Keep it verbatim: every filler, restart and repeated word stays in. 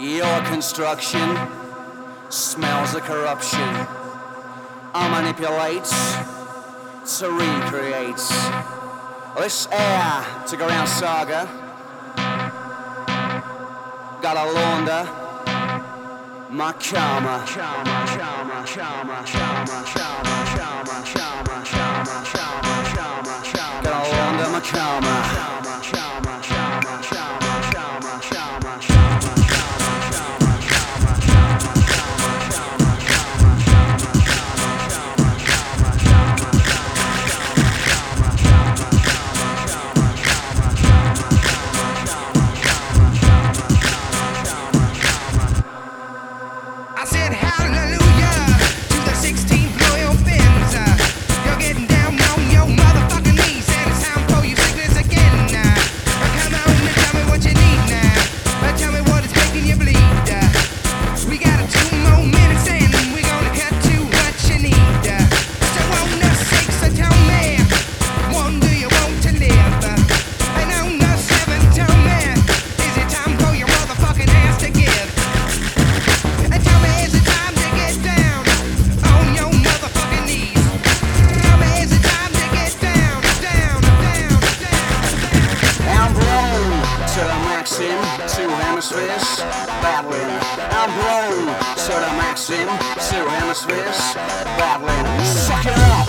Your construction smells of corruption. I manipulate to recreate. This air to go around saga. Gotta launder my karma. Karma, karma, karma, karma, karma, karma, karma, karma, karma, karma, karma. Gotta launder my karma. Karma, karma, karma, karma, karma, karma, karma. I said hallelujah to the sixteen loyal fins. Uh, you're getting down on your motherfucking knees, and it's time for you sickness again. Uh, come on and tell me what you need now. Uh, tell me what is making you bleed. Uh, we got a two more minutes and we're gonna cut to what you need. Uh, so on the six, so tell me, one, do you want to live? Uh, and on the seven, tell me, is it time for your motherfucking ass to give? And tell me, is it time to get down on your motherfucking knees? Tell me, is it time to get down, down, down, down? I'm blown to the maxim, two hemispheres battling. I'm blown to the maxim, two hemispheres battling. Suck it up.